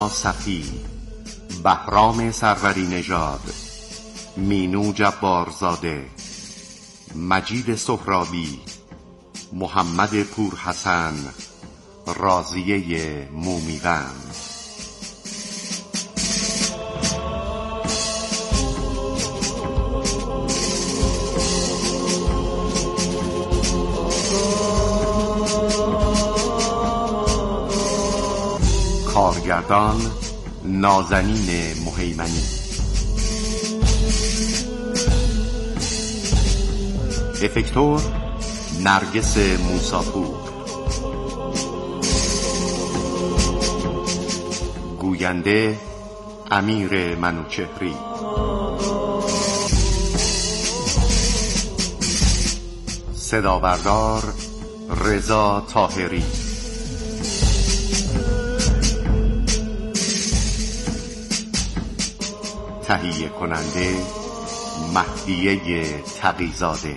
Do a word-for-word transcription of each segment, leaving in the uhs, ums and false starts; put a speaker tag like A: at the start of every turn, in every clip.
A: صفی، بهرام سروری نژاد، مینو جبارزاده، مجید سهرابی، محمد پورحسن، راضیه مومیقند. کارگردان نازنین مهیمنی، افکتور نرگس موساپور، گوینده امیر منوچهری، صدابردار رضا طاهری، تهیه کننده مهدیه تقی‌زاده.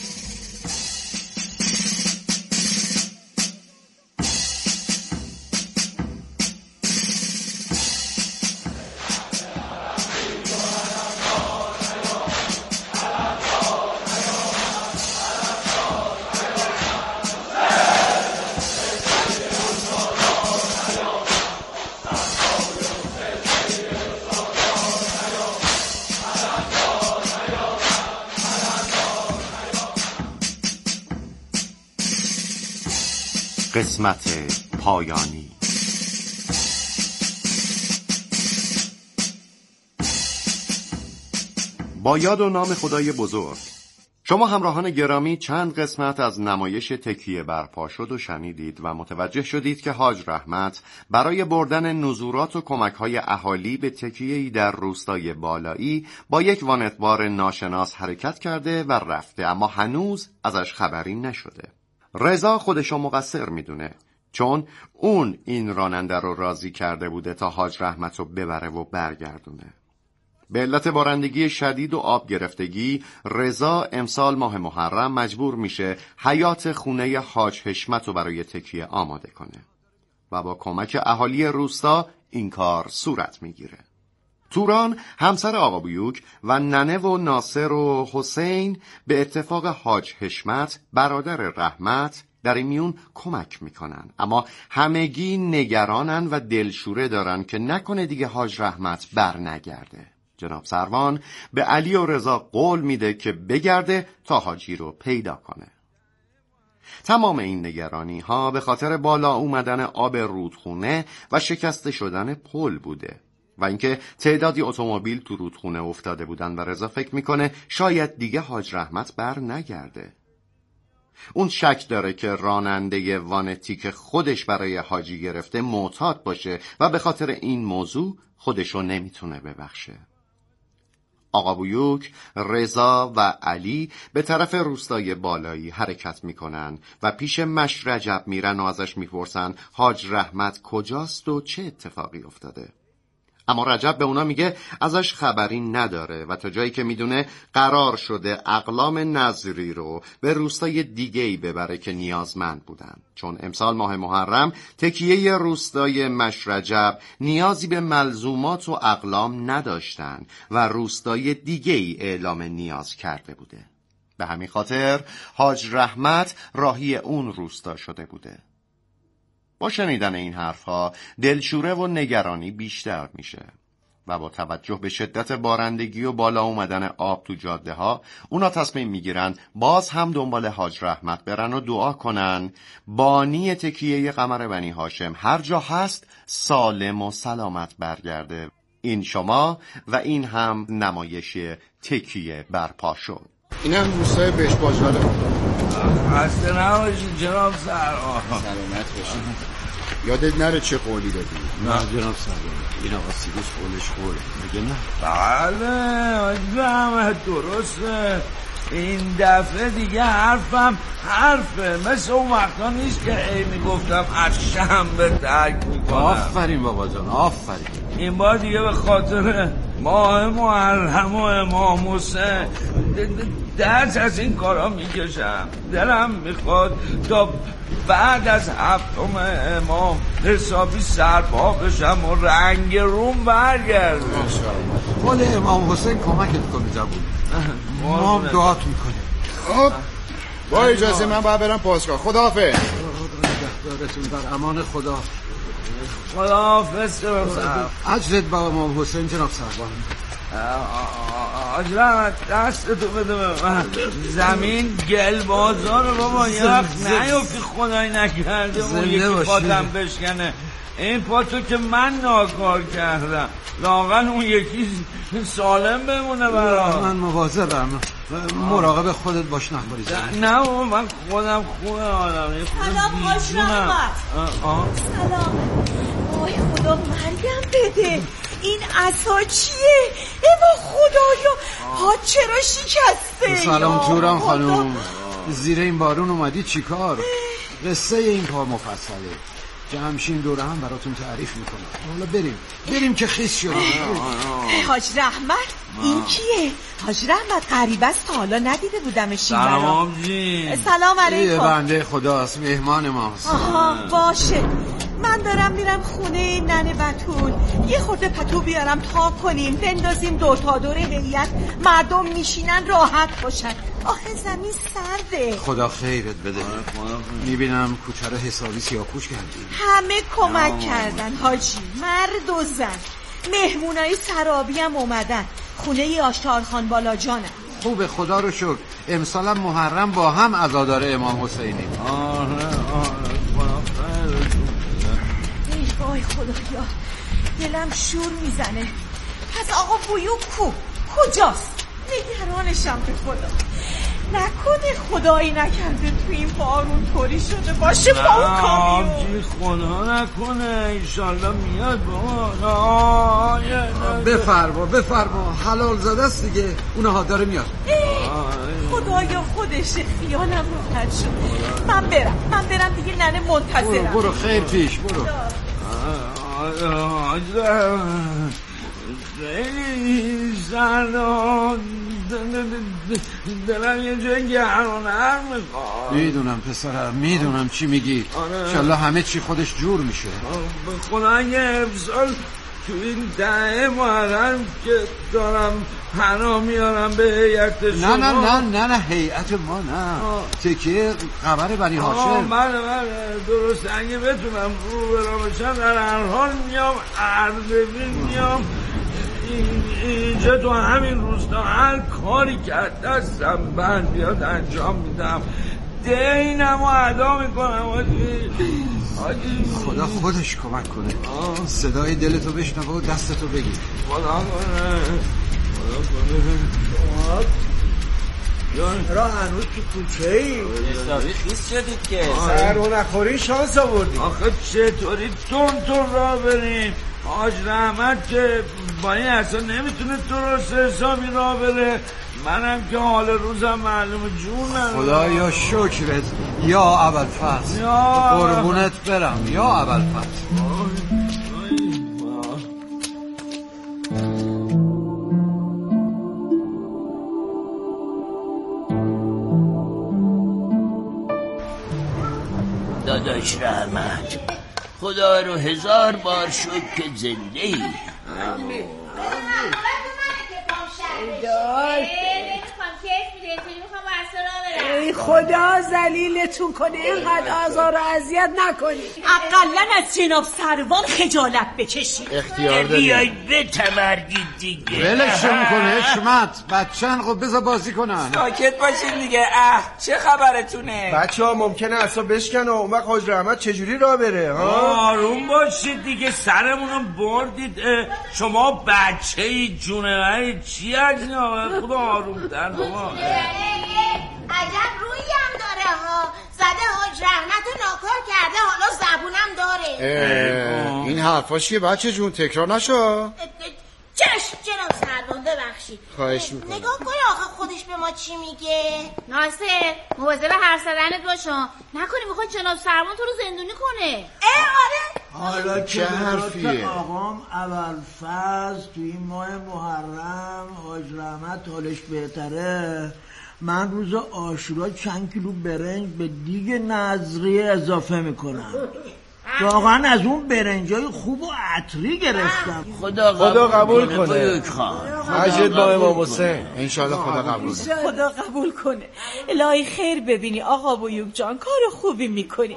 A: قسمت پایانی. با یاد و نام خدای بزرگ. شما همراهان گرامی چند قسمت از نمایش تکیه برپا شد و شنیدید و متوجه شدید که حاج رحمت برای بردن نزورات و کمک‌های اهالی به تکیه‌ای در روستای بالایی با یک وانتبار ناشناس حرکت کرده و رفته، اما هنوز ازش خبری نشده. رضا خودشو مقصر میدونه، چون اون این راننده رو راضی کرده بوده تا حاج رحمت رو ببره و برگردونه. به علت بارندگی شدید و آب گرفتگی، رضا امسال ماه محرم مجبور میشه حیاط خونه حاج حشمت رو برای تکیه آماده کنه و با کمک اهالی روستا این کار صورت میگیره. توران همسر آقا بیوک و ننه و ناصر و حسین به اتفاق حاج حشمت برادر رحمت در این میون کمک میکنن، اما همگی نگرانن و دلشوره دارن که نکنه دیگه حاج رحمت بر نگرده. جناب سروان به علی و رضا قول میده که بگرده تا حاجی رو پیدا کنه. تمام این نگرانی ها به خاطر بالا اومدن آب رودخونه و شکسته شدن پل بوده و اینکه تعدادی اتومبیل تو رودخونه افتاده بودن و رضا فکر میکنه شاید دیگه حاج رحمت بر نگرده. اون شک داره که راننده وانتی که خودش برای حاجی گرفته معتاد باشه و به خاطر این موضوع خودشو نمیتونه ببخشه. آقا بیوک، رضا و علی به طرف روستای بالایی حرکت میکنن و پیش مش رجب میرن و ازش میپرسن حاج رحمت کجاست و چه اتفاقی افتاده. اما رجب به اونا میگه ازش خبری نداره و تا جایی که میدونه قرار شده اقلام نظری رو به روستای دیگه‌ای ببره که نیازمند بودن، چون امسال ماه محرم تکیه روستای مش رجب نیازی به ملزومات و اقلام نداشتن و روستای دیگه‌ای اعلام نیاز کرده بوده. به همین خاطر حاج رحمت راهی اون روستا شده بوده. با شنیدن این حرفها دلشوره و نگرانی بیشتر میشه و با توجه به شدت بارندگی و بالا اومدن آب تو جاده ها اونا تصمیم میگیرن باز هم دنبال حاج رحمت برن و دعا کنن بانی تکیه قمر بنی هاشم هر جا هست سالم و سلامت برگرده. این شما و این هم نمایش تکیه برپا شد.
B: این هم روستای بهش باجاله.
C: خسته نباشید جناب سرآ.
B: سلامت باشید. یادت نره چه قولی دادی؟
C: نه جناب سرآ، این آقا سیروس قولش قوله، میگه نه؟ بله بفهمه درسته. این دفعه دیگه حرفم حرفه، مثل اون وقتا نیست که ای میگفتم از شنبه ترک میکنم.
D: آفرین بابا جان آفرین.
C: این بار دیگه به خاطر ماه محرم و امام حسین دست از این کارا میکشم. دلم میخواد تا بعد از هفتم امام حسابی سرپا بشم و رنگ روم برگردم.
D: خود امام حسین کمکت کنه جوون. ما هم دعات میکنیم.
B: خب با اجازه من باید برم پاسگاه. خداحافظ.
D: نگهدارتون در امان خدا.
C: خداحافظ.
D: عجلت با امام حسین جناب سربان.
C: آجرم دستتو بده به من. زمین گل بازار بابا یخ نیفتی خدای نکرده اون یکی پاتم بشکنه. این پاتو که من ناکار کردم لااقل اون یکی سالم بمونه برام.
D: من مواظبم. مراقب خودت باش نخوری.
C: نه بابا من خودم خوبه آدم.
E: سلام خوش رحمت. سلام. وای خدا مرگم بده. این عصا چیه؟ ایوا خدایا ها چرا شکسته؟
D: سلام توران خانم. زیر این بارون اومدی چیکار؟ قصه این پا مفصله. جمشین دوره هم براتون تعریف میکنم. حالا بریم بریم که خیس شدیم.
E: حاج رحمت این کیه؟ حاج رحمت غریب است تا حالا ندیده بودمش این برا.
C: سلام جین.
E: سلام علیکم.
D: یه بنده خداست مهمان ماست.
E: آها باشه من دارم میرم خونه ننه بتول یه خورده پتو بیارم تا کنیم بندازیم دور تا دور هیئت مردم میشینن راحت باشن. آخه زمین سرده.
D: خدا خیرت بده. میبینم کوچه رو حسابی سیاپوش کردیم.
E: همه کمک کردن حاجی مرد و زن. مهمونای سرابی هم اومدن. خونه آشتارخان بالا جانم.
D: خوبه خدا رو شکر. امسالم محرم با هم عزادار امام حسینی.
C: آره آره
E: وای خدایا دلم شور میزنه. پس آقا بویو کو کجاست؟ نگرانشم به خدا. نکنه خدایی نکرده تو این بارون طوری شده باشه با اون کامیون.
C: آبجی خدا نکنه انشالله میاد بابا.
D: بفرما بفرما حلال زده است دیگه. اونها داره میاد.
E: خدایا خودشه خیالم راحت شد. من برم من برم دیگه ننه منتظرم.
D: برو برو خیر پیش برو.
C: خیلی سردان دلم یه جای گرانر میخواد.
D: میدونم پسرم میدونم چی میگی. انشالله همه چی خودش جور میشه.
C: به خدا یه امسال تو این ده محرم که دارم پناه میارم به هیئت شما.
D: نه نه نه نه نه هیئت ما نه. تکیه قبر بنی هاشم.
C: من من درست اگه بتونم رو برام بشم در هر حال میام اردبیل میام اینجا تو همین روستا هر کاری کرد دستم بند بیاد انجام میدم. دینم رو ادا میکنم.
D: خدا خودش کمک کنه. آه. صدای دلتو بشنوه و دستتو بگیر.
C: خدا کنه خدا کنه.
F: را هنوز تو کوچه ای
G: حسابی خیس شدید که
F: سر رو نخوری شانس آوردیم.
C: آخه چطوری تون تون را بریم؟ حاج رحمت که با این اصلا نمیتونه درست حسابی را بره. منم که حال روزم معلوم جون ندارم.
D: خدا یا شکرت یا ابوالفضل. قربونت برم یا ابوالفضل.
G: داداش رحمت خدا رو هزار بار شکر که زنده ای.
H: آمین
E: ای خدا ذلیلتون کنه اینقدر آزار و اذیت نکنید. اقلن از جناب سروان خجالت بکشید.
B: اختیار دارید.
G: بیایید به تمرگید دیگه.
D: ولشون کنه حشمت. بچه‌ن خب بذار بازی کنن.
I: ساکت باشین دیگه. اه چه خبرتونه؟
F: بچه ها ممکنه اصلا بشکنه و اون وقت حاج رحمت چجوری راه بره؟
C: آروم باشید دیگه سرمونو بردید. شما بچه ای جونه چی از این آقا خدا آروم در بابا.
H: عجب رویی هم داره ها. زده حاج رحمت رو ناکار کرده حالا زبونم داره.
B: این حرفا چیه بچه جون تکرار نشو.
H: چشم جناب سروان ببخشید.
B: خواهش میکنم.
H: نگاه کن آخه خودش به ما چی میگه. ناصر مواظب حرف زدنت باشو. نکنی میخواد جناب سروان تو رو زندونی کنه. اه آره
F: حالا که
B: حرفیه
F: آقام ابوالفضل تو این ماه محرم حاج رحمت حالش بهتره
J: من روز عاشورا چند کیلو برنج به دیگ نظری اضافه میکنم. واقعا از اون برنجای خوب و عطری گرفتم.
G: خدا
F: خدا قبول کنه.
G: حجت
F: با امام حسین.
B: انشالله خدا قبول کنه.
E: خدا قبول کنه. الهی خیر ببینی آقا بیوک جان، کار خوبی میکنی.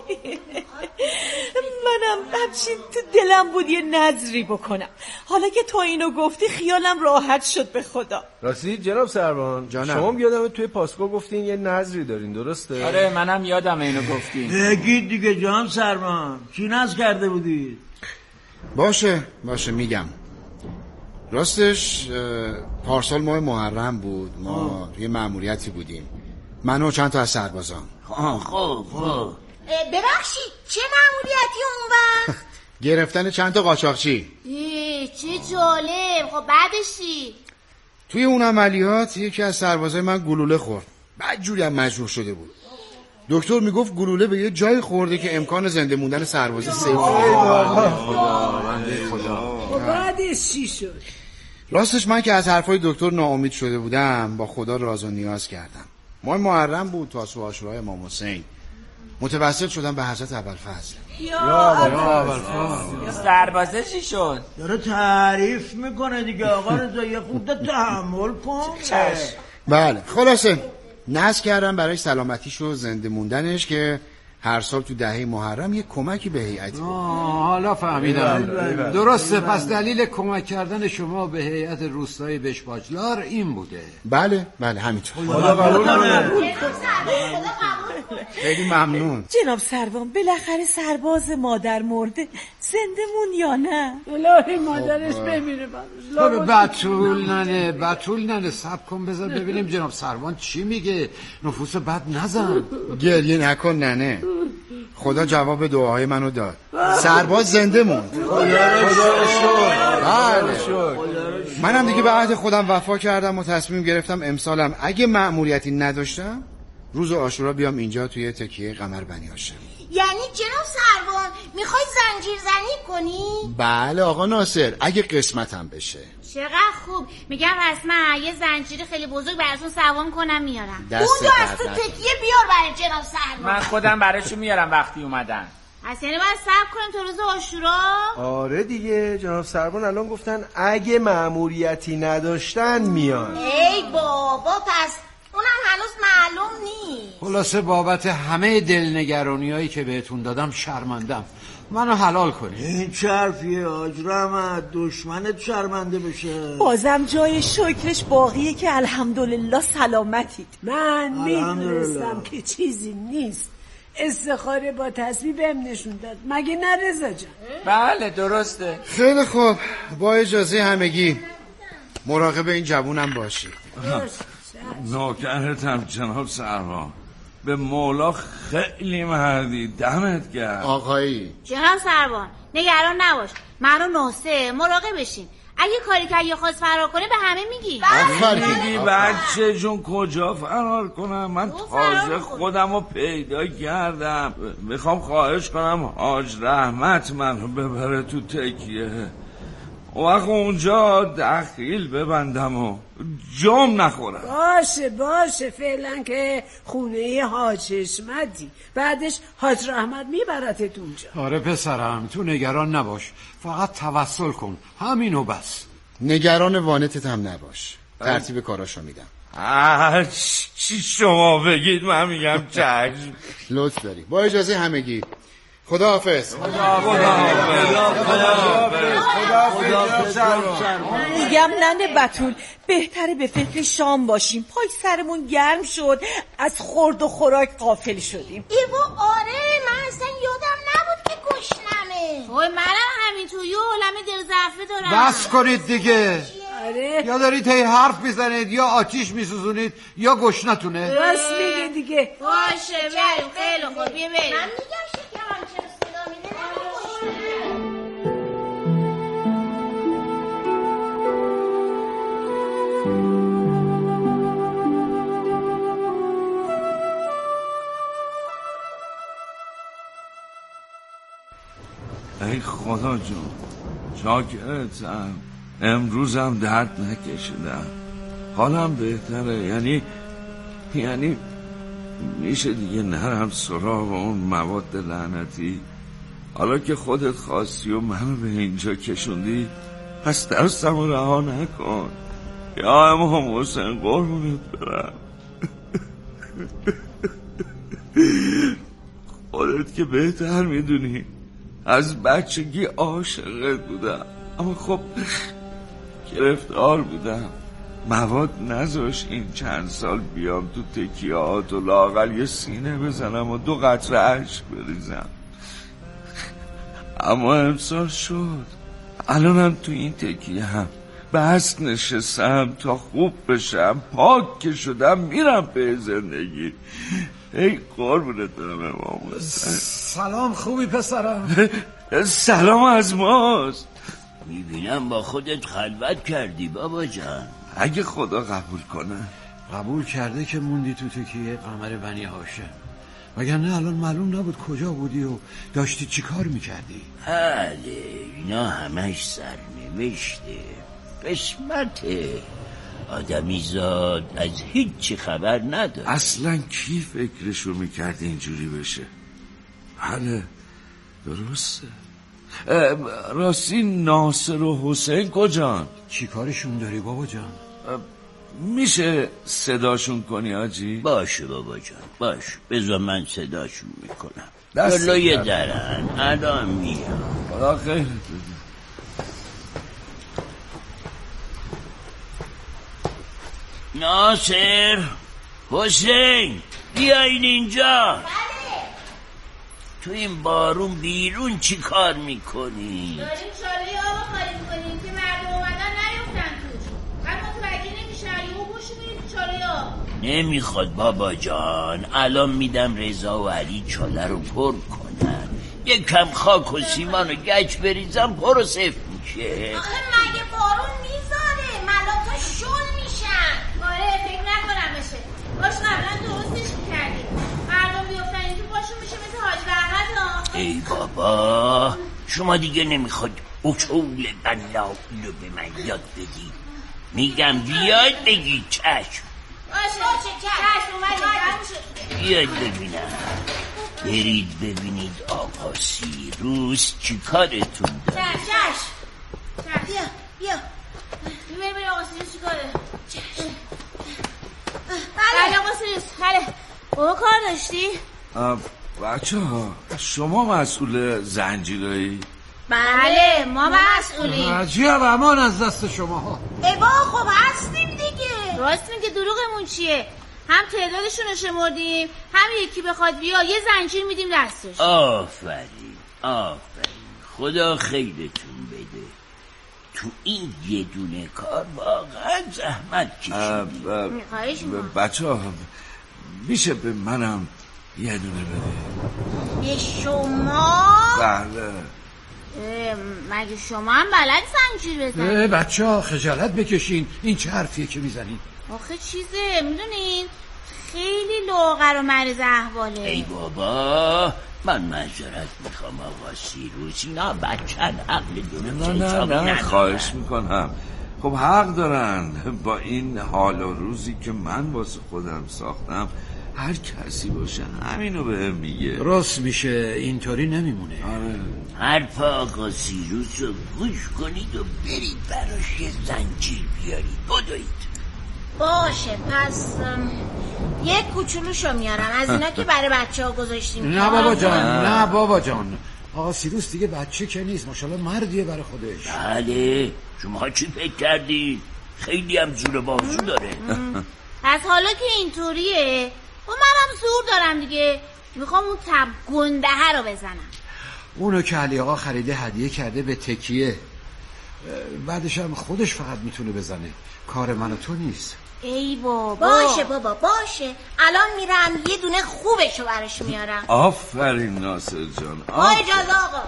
E: منم همچین تو دلم بود یه نظری بکنم. حالا که تو اینو گفتی خیالم راحت شد به خدا.
F: راستی جناب سروان، شما یادم توی پاسکو گفتین یه نظری دارین، درسته؟
I: آره منم یادم اینو گفتین.
J: بگید دیگه جناب سروان، چی نظر کرده بودید؟
B: باشه باشه میگم. راستش پارسال ماه محرم بود، ما توی مأموریتی بودیم، من و چند تا از سربازان.
G: خب خب
H: ببخشید چه مأموریتی اون وقت؟
B: گرفتن چند تا قاچاقچی.
H: چه جالب. خب بعدش چی؟
B: توی اون عملیات یکی از سربازای من گلوله خورد، بدجوری هم مجروح شده بود. دکتر میگفت گلوله به یه جای خورده که امکان زنده موندن سربازی صفر.
K: خب بعدش چی شد؟
B: راستش من که از حرفای دکتر ناامید شده بودم، با خدا راز و نیاز کردم. ماه محرم بود، تاسوعا عاشورای امام حسین. متوسل شدم به حضرت ابوالفضل.
J: یا ابوالفضل.
I: سربازه چی شد؟
J: داره تعریف میکنه دیگه آقا رضا، یه خود تحمل کن.
B: بله خلاصه نذر کردم برای سلامتیش و زنده موندنش که هر سال تو دهه محرم یه کمکی به هیئت.
D: حالا فهمیدم. درسته، پس دلیل کمک کردن شما به هیئت روستایی بشباجلار این بوده.
B: بله بله همینطور.
F: خدا قبول کنه.
B: خیلی ممنون.
E: جناب سروان بالاخره سرباز مادر مرده زنده مون یا نه؟
K: الهی مادرش بمیره
D: بابا. بطول ننه بطول ننه صبر کن بذار ببینیم جناب سروان چی میگه. نفوس بد نزن.
B: گریه نکن ننه، خدا جواب دعاهای منو داد. سرباز زنده موند. بله. منم دیگه به عهد خودم وفا کردم و تصمیم گرفتم امسالم اگه مأموریتی نداشتم روز عاشورا بیام اینجا توی تکیه قمر بنی هاشم.
H: یعنی جناب سروان میخوای زنجیر زنی کنی؟
B: بله آقا ناصر، اگه قسمتم بشه.
H: چقدر خوب. میگم رسما یه زنجیر خیلی بزرگ براتون سوام کنم میارم. اون
B: دست
H: دو از تو تکیه بیار برای جناب سروان.
I: من خودم براشون میارم وقتی اومدن.
H: اصلا یعنی باید صبر کنیم تا روز عاشورا؟
F: آره دیگه جناب سروان الان گفتن اگه مأموریتی نداشتن میان.
H: ای بابا پس اونم هنوز معلوم نیست.
D: خلاصه بابت همه دلنگرانیایی که بهتون دادم شرمندم. منو حلال کنی.
J: این چه حرفیه حاج رحمت؟ دشمنت شرمنده بشه.
E: بازم جای شکرش باقیه که الحمدلله سلامتید.
K: من میدونستم که چیزی نیست. استخاره با تصویب بهم نشون داد، مگه نه رضا جان؟
I: بله درسته.
B: خیلی خوب، با اجازه همگی مراقب این جوونم باشی.
C: نوکرتم جناب سروان، به مولا خیلی مردی، دمت گرم.
B: آقایی
H: جناب سروان نگران نباش، من و ناصر مراقب بشیم. اگه کاری که یه خواست فرار کنه به همه میگی.
C: میگی بچه جون کجا فرار کنم؟ من تازه خودم رو پیدا کردم. میخوام خواهش کنم حاج رحمت منو ببره تو تکیه، وقت اونجا دخیل ببندم و جام نخورم.
K: باشه باشه، فعلا که خونه حاج حشمتی، بعدش حاج رحمت میبرتت اونجا.
D: آره پسرم تو نگران نباش، فقط توسل کن، همینو بس.
B: نگران وانتت هم نباش، ترتیب کاراشو میدم.
C: هر چی شما بگید من میگم چشم.
B: لطف داری. با اجازه همگی خداحافظ.
E: میگم ننه بتول بهتره به فکر شام باشیم. پای سرمون گرم شد، از خورد و خوراک غافل شدیم.
H: ایوا آره، من اصلا یادم نبود که گشنمه. وای منم همینطور یه عالمه دل ضعفه دارم.
D: بس کنید دیگه.
K: آره
D: یا دارید هی حرف میزنید یا آتیش میسوزونید یا گشنتونه.
K: راست میگه دیگه.
H: باشه بریم، خیلی خوب بیا بریم. من میگم شکرم چرا صدا میده
C: ای خدا جون، شاکرتم. امروزم درد نکشیدم، حالم بهتره. یعنی یعنی میشه دیگه نرم سراغ اون مواد لعنتی؟ حالا که خودت خواستی و منو به اینجا کشوندی، پس درستم رو رها نکن. یا امام حسین قربونت برم. خودت که بهتر میدونی از بچگی عاشقت بودم، اما خب گرفتار بودم. مواد نذاش این چند سال بیام تو تکیهات و لااقل یه سینه بزنم و دو قطره اشک بریزم. اما امسال شد. الانم تو این تکیه هم بس نشستم تا خوب بشم، پاک که شدم میرم به زندگی. ای قربونت برم امام حسین.
D: سلام، خوبی پسرم؟
C: سلام از ماست.
G: میبینم با خودت خلوت کردی بابا جان.
C: اگه خدا قبول کنه.
D: قبول کرده که موندی تو تکیه قمر بنی هاشم، وگرنه الان معلوم نبود کجا بودی و داشتی چی کار میکردی.
G: بله اینا همش سرنوشته، قسمته. آدمی زاد از هیچی خبر نداره.
C: اصلا کی فکرشو میکرد اینجوری بشه؟ بله درسته. راستی ناصر و حسین کجان؟
D: چی کارشون داری بابا جان؟
C: میشه صداشون کنی آجی؟
G: باشه بابا جان باش، بذار من صداشون میکنم. جلوی درن الان میام.
C: خدا خیرت بده.
G: ناصر حسین بیاین اینجا.
H: بله.
G: تو این بارون بیرون چی کار میکنی؟
H: داریم شاله آب خالی میکنیم که مردم اومدن نیفتن توش. بعد متوجه نمیشه شاله و بوشو میریم شاله آب.
G: نمیخواد بابا جان، الان میدم رضا و علی چاله رو پر کنن، یک کم خاک و سیمان و گچ بریزم پر و صفر میشه.
H: آخه مگه بارون میذاره؟ ملاقا شل میشن. آره فکر نکنم بشه. باش قبلا درستش میکردیم. مردم بیفتن این تو باشون میشه مثل حاج بغل.
G: ای بابا شما دیگه نمیخواد اصول بلایی رو به من یاد بدید. میگم بیاید بگید چشم.
H: باشه باشه چشم اومدیم.
G: بیاید ببینم، برید ببینید آقا سیروس چی کارتون داره.
H: چشم چشم بیا بیا بیا بیا آقا سیروس چی کاره. بله آقا سیروس. بله بابا کار داشتی؟
C: بچه ها شما مسئول زنجیرایی؟
H: بله ما مسئولیم.
D: عجیب امان از دست شما ها.
H: ای با خب هستیم دیگه. راست میگه دروغمون چیه؟ هم تعدادشون رو شمردیم، هم یکی بخواد بیا یه زنجیر میدیم دستش.
G: آفرین آفرین، خدا خیرتون بده. تو این یه دونه کار واقعا زحمت کشیدیم.
H: خواهش میکنم.
C: بچه ها میشه به منم یه دونه بده؟
H: به شما؟
C: بله.
H: مگه شما هم بلد زنجیر بزنید؟
D: بچه ها خجالت بکشین، این چه حرفیه که میزنین؟
H: آخه چیزه میدونین خیلی لاغر و مریض احواله.
G: ای بابا من معذرت میخوام آقا سیروس، اینا بچن عقل درست
C: نه نه نه خواهش میکنم. خب حق دارن. با این حال و روزی که من واسه خودم ساختم هر کسی باشه همینو بهم میگه.
D: درست میشه، اینطوری نمیمونه.
C: آره.
G: حرف آقا سیروس رو گوش کنید و برید براش یه زنجیر بیارید بدوید.
H: باشه پس یک کوچولوشو میارم از اینا که برای بچه ها گذاشتیم.
D: نه بابا جان نه بابا جان، آقا سیروس دیگه بچه که نیست، ماشاءالله مردیه برای خودش.
G: بله شما چی فکر کردی؟ خیلی هم زور بازو داره.
H: از حالا که اینطوریه و منم زور دارم دیگه، میخوام اون تب گنده رو بزنم.
D: اونو که علی آقا خریده هدیه کرده به تکیه، بعدش هم خودش فقط میتونه بزنه، کار من و تو نیست.
H: ای بابا باشه بابا باشه، الان میرم یه دونه خوبشو براش میارم.
C: آفرین ناصر جان.
H: با اجازه آقا.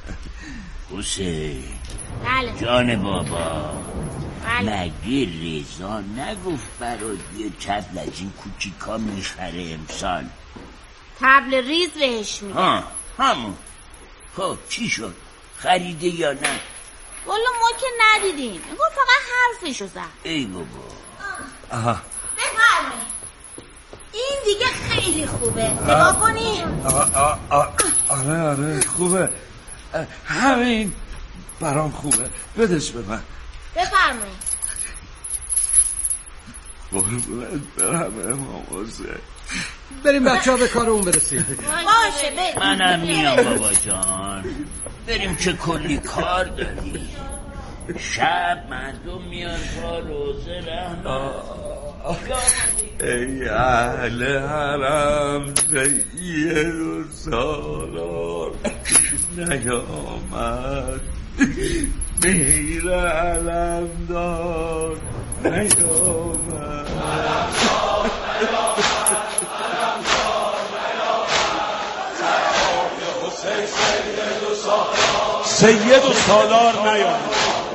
G: حسین
H: بله
G: جان بابا.
H: بله.
G: مگه رضا نگفت برای یه تبل از این کوچیکا میخره امسال؟
H: تبل ریز بهش میگه.
G: ها همون. خب چی شد؟ خریده یا نه؟
H: والا ما که ندیدیم، انگار فقط حرفشو زد.
G: ای بابا.
C: آها
H: بفرمایید. دیگه خیلی خوبه. نگاه کنی؟
C: آره آره خوبه، همین برام خوبه. بدش به من.
H: بفرمایید.
C: قربونت برم امام حسین.
D: بریم بچه ها به کار اون برسیم.
H: باشه بریم.
G: منم میام بابا جان، بریم که کلی کار داریم. شب مردم میان با روزه رحمت.
C: ای اهل حرم سید و سالار نیامد، مهر علمدار نیامد.
L: سید و سالار نیامد.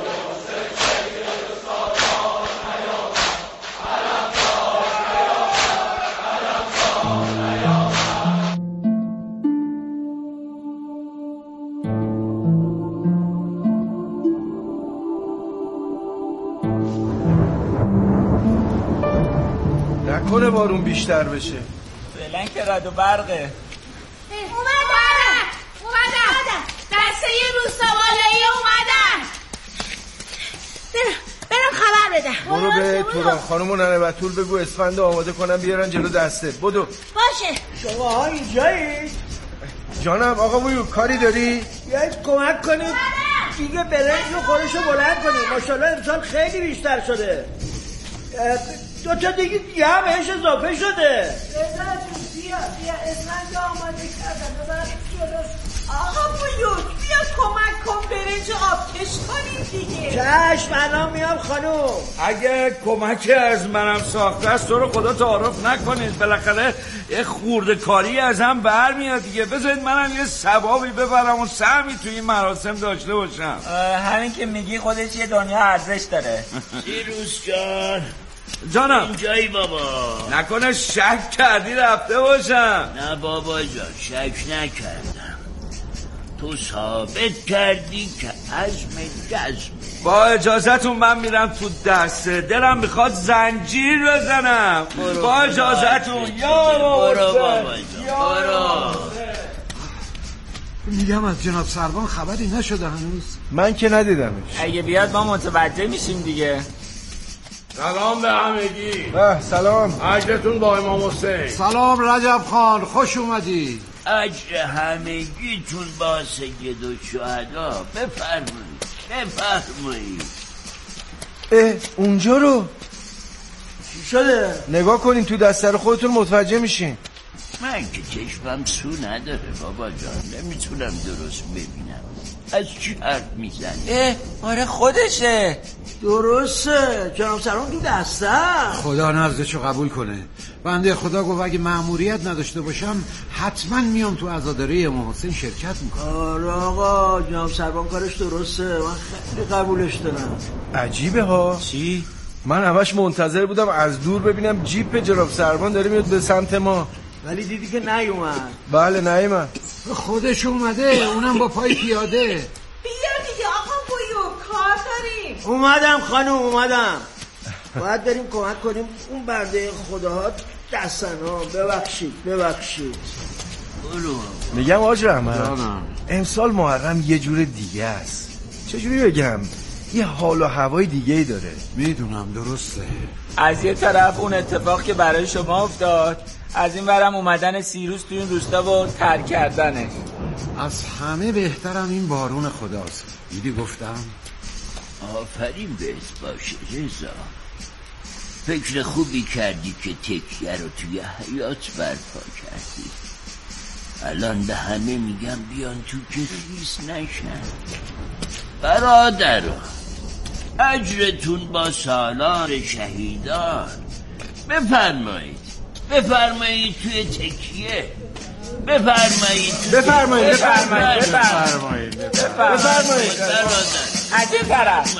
F: نکنه بارون بیشتر بشه.
I: فعلا که رد و برقه.
H: اومدن اومدن دسته روستوالایی اومدن. برم برم خبر بدم.
F: برو به توران خانم و ننه بتول بگو اسفند آماده کنم بیارن جلو دسته. بدو.
H: باشه.
J: شما ها اینجایید؟
F: جانم آقا بویو کاری داری؟
J: بیایید کمک کنید دیگه برنج رو خورشو بلند کنید. ماشاءالله امسال خیلی بیشتر شده. دو تا دیگه دیگه هم بهش اضافه شده.
K: بیا بیا اسفند آماده کردن ببرم جلوش.
E: آقا بویوک بیا کمک کن برنج آبکش کنیم دیگه.
J: چشم الان میام خانوم.
C: اگه کمکی از منم ساخته است تو رو خدا تعارف نکنید، بالاخره یه خورده کاری از هم برمیاد دیگه. بذارید منم یه ثوابی ببرم و سهمی توی این مراسم داشته باشم.
I: همین که میگی خودش یه دنیا ارزش داره.
G: سیروس جان
C: جانم
G: اینجایی بابا؟
C: نکنه شک کردی رفته باشم؟
G: نه بابا جان شک نکردم، تو ثابت کردی که عزم جزم.
C: با اجازتون من میرم تو دسته، دلم میخواد زنجیر بزنم. با اجازتون. یا
G: برو بابا جان برو.
D: میگم از جناب سروان خبری نشده هنوز؟
F: من که ندیدمش.
I: اگه بیاد ما متوجه میشیم دیگه.
L: سلام به همگی.
F: سلام.
L: اجرتون با امام حسین.
D: سلام رجب خان، خوش اومدی.
G: اجر همگیتون با سید و شهدا. بفرمایید بفرمایید.
F: اه اونجا رو
J: چی شده؟
F: نگاه کنین تو دسته رو خودتون متوجه میشین.
G: من که چشمم سو نداره بابا جان، نمیتونم درست ببینم. از چی حرف میزنی؟
I: اه آره خودشه.
J: درسته جناب سروان تو دسته.
D: خدا نزدشو قبول کنه. بنده خدا گفت اگه مأموریت نداشته باشم حتما میام تو عزاداری امام حسین شرکت میکنم.
J: آره آقا جناب سروان کارش درسته، من خیلی قبولش دارم.
F: عجیبه ها.
I: چی؟
F: من همش منتظر بودم از دور ببینم جیپ جناب سروان داره میاد به سمت ما،
J: ولی دیدی که نیومد.
F: بله نیومد.
D: خودش اومده، اونم با پای پیاده.
E: بیا دیگه آقا بویوک کار داریم.
J: اومدم خانم اومدم. باید بریم کمک کنیم اون برده خداها دستن ها. ببخشید ببخشید.
F: میگم آج رحمت امسال محرم یه جور دیگه است. چجوری بگم، یه حال و هوای دیگه ای داره.
D: میدونم درسته.
I: از یه طرف اون اتفاق که برای شما افتاد، از این برم اومدن سیروس توی این روستا و ترک کردنش.
D: از همه بهترم این بارون خداست. دیدی گفتم؟
G: آفرین بهت باشه رضا، فکر خوبی کردی که تکیه رو توی حیات برپا کردی. الان به همه میگم بیان تو که خیس نشن. برادران اجرتون با سالار شهیدان. بفرمایید بفرمایید توی تکیه. بفرمایید
F: بفرمایید
I: بفرمایید
F: بفرمایید
I: بفرمایید از این طرف.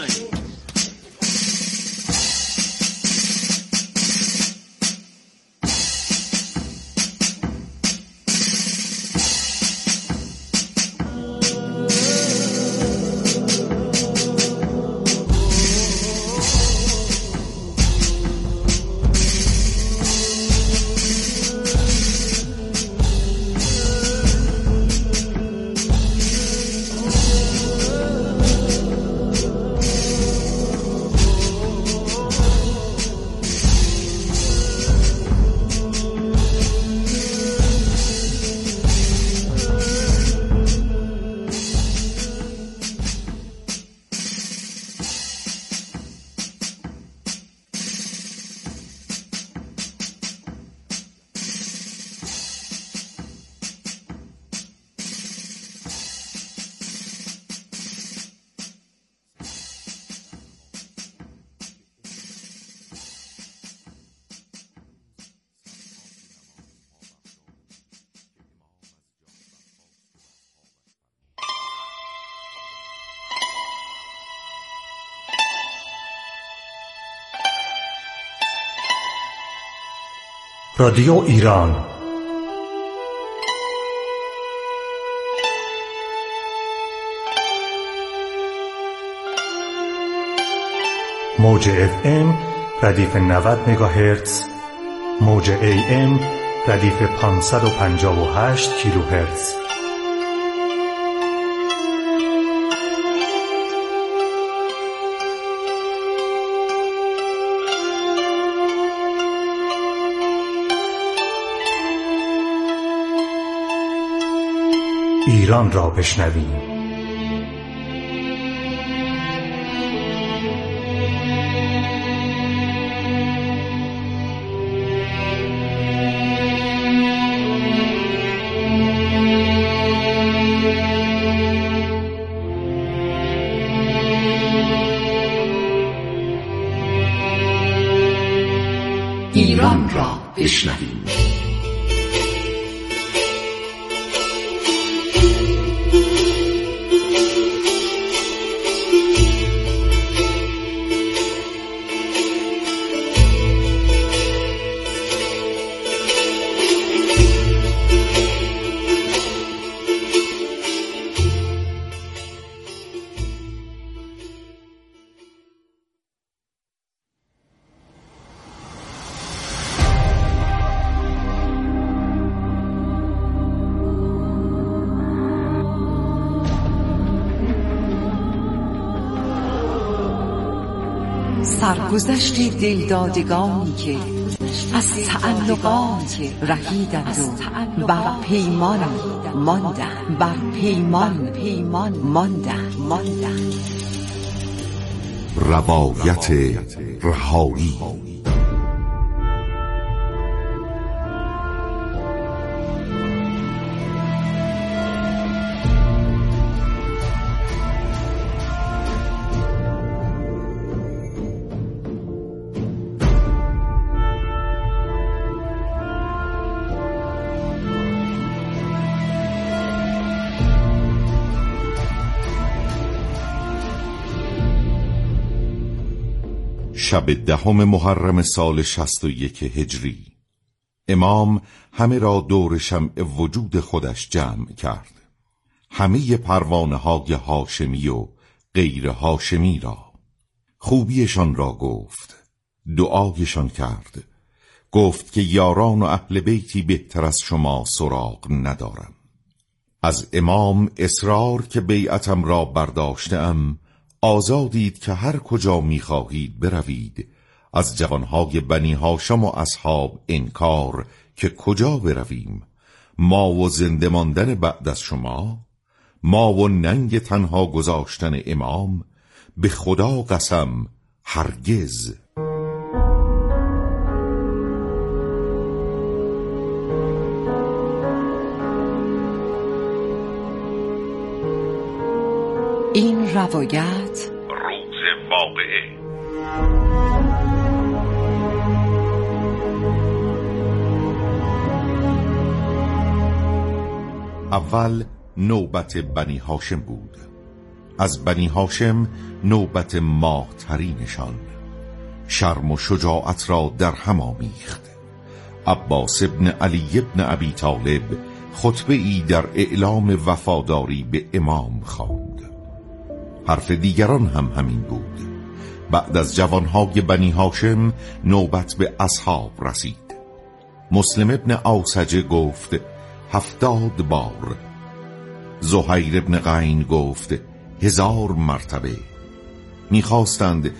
M: رادیو ایران. موج اف ام ردیف نود مگاهرتز، موج ای ام ردیف پانصد و پنجاه و هشت کیلوهرتز. ایران را بشنویم.
N: ایران را بشنویم.
O: سرگذشت دلدادگانی که از تعلقات رهیدند و بر پیمان ماندند، بر پیمان پیمان ماندند ماندند.
N: روایت رهایی. شب دهم محرم سال شصت و یک هجری، امام همه را دور شمع وجود خودش جمع کرد، همه پروانه های هاشمی و غیر هاشمی را. خوبیشان را گفت، دعایشان کرد، گفت که یاران و اهل بیتی بهتر از شما سراغ ندارم. از امام اصرار که بیعتم را برداشتم، آزادید که هر کجا می‌خواهید بروید. از جوانهای بنی هاشم و اصحاب انکار که کجا برویم، ما و زنده ماندن بعد از شما، ما و ننگ تنها گذاشتن امام، به خدا قسم هرگز.
O: این روایت
N: روز واقعه. اول نوبت بنی هاشم بود. از بنی هاشم نوبت ماه ترینشان. شرم و شجاعت را در هم آمیخت. عباس ابن علی ابن ابی طالب خطبه ای در اعلام وفاداری به امام خواند. حرف دیگران هم همین بود. بعد از جوانهای بنی هاشم نوبت به اصحاب رسید. مسلم ابن اوسجه گفت هفتاد بار. زهیر ابن قین گفت هزار مرتبه. میخواستند